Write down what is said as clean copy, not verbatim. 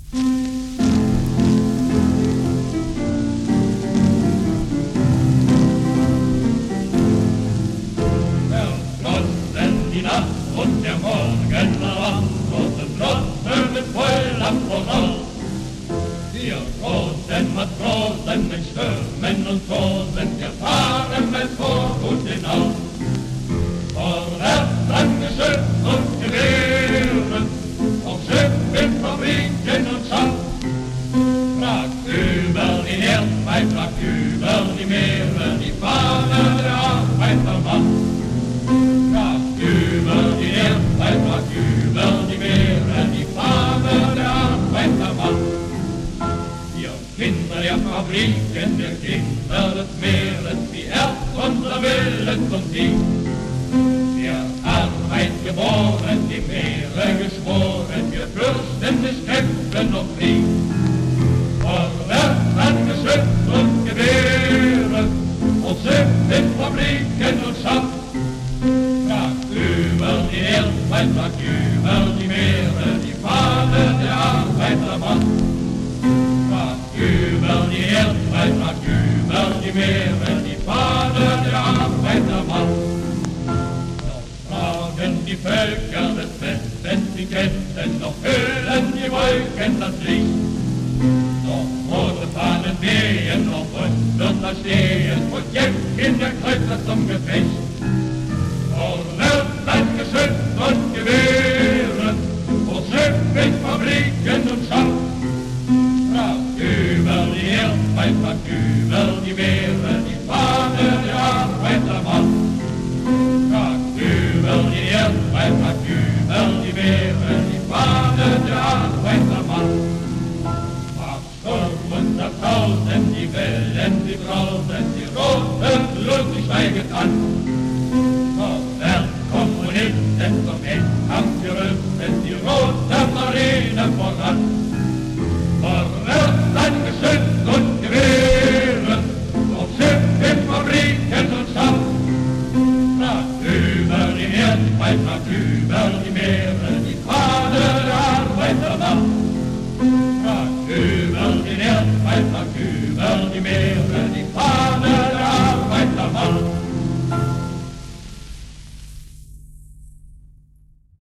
Verschlossen die Nacht und der Morgen erwacht, große Flotte mit Feuerland voraus. Wir großen Matrosen mit Stürmen und Tosen, wir fahren mit Vorhut hinaus. Vorwärts an Geschütz und Gewehren, auf Schiffen, Fabriken und Schacht. Frag über den Erdball, frag über die Meere, die Fahne der Arbeitermacht. Frag über den Erdball, frag über die Meere, die Fahne der Arbeitermacht. Wir Kinder der Fabriken, wir Kinder des Meeres, wie erst unser Wille zum Sieg. Wir Arbeit geboren, die Meere geschworen, wir fürchten nicht Kämpfen noch Krieg. Vorwärts an Geschütz und Gewehre, auf Schiffen, Fabriken und Schacht. Frag über die Erdball, frag über die Meere, die Fahne der Arbeitermacht. Frag über die Erdball, frag über die Meere, die Fahne der Arbeitermacht. Die Völker des Westens, die Ketten, noch hüllen die Wolken das Licht. Noch rote Fahnen wehen, noch uns wird da stehen, und jetzt in der Kreuzer zum Gefecht. Vorwärts an Geschütz und Gewehren, auf Schiffen, Fabriken und Schacht. Frag über die Erdball, frag über die Meere, die Fahne der Arbeitermacht. Über die Erdball, frag über die Meere, die Fahne der Arbeitermacht. Frag Sturm und Tausend, die Wellen, die brausen, die rote Blut, die schweigend an. Vorwärts Kommunisten zum Endkampf gerüstet, die rote Marine voran. Vorwärts an Geschütz und Gewehren, auf Schiffen, Fabriken und Schacht. Über die Erdball, frag über die Meere, die Fahne der Arbeitermacht. Frag über den Erdball, frag über die Meere,